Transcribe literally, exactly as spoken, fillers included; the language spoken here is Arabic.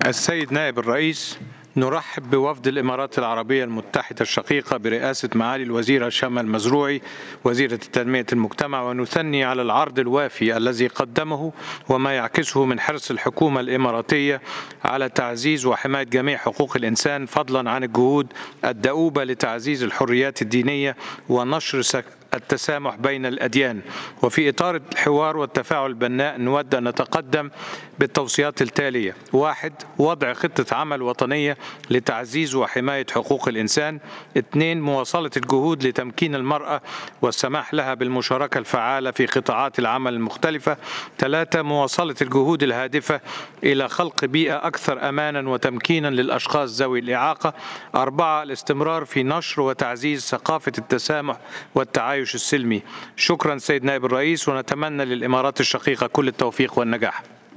السيد نائب الرئيس، نرحب بوفد الإمارات العربية المتحدة الشقيقة برئاسة معالي الوزيرة شمال المزروعي وزيرة تنمية المجتمع، ونثني على العرض الوافي الذي قدمه وما يعكسه من حرص الحكومة الإماراتية على تعزيز وحماية جميع حقوق الإنسان، فضلا عن الجهود الدؤوبة لتعزيز الحريات الدينية ونشر سك التسامح بين الأديان. وفي إطار الحوار والتفاعل البناء نود أن نتقدم بالتوصيات التالية: واحد، وضع خطة عمل وطنية لتعزيز وحماية حقوق الإنسان. اثنين، مواصلة الجهود لتمكين المرأة والسماح لها بالمشاركة الفعالة في قطاعات العمل المختلفة. ثلاثة، مواصلة الجهود الهادفة إلى خلق بيئة أكثر أمانا وتمكينا للأشخاص ذوي الإعاقة. أربعة، الاستمرار في نشر وتعزيز ثقافة التسامح والتعايش السلمي. شكرا سيد نائب الرئيس، ونتمنى للإمارات الشقيقة كل التوفيق والنجاح.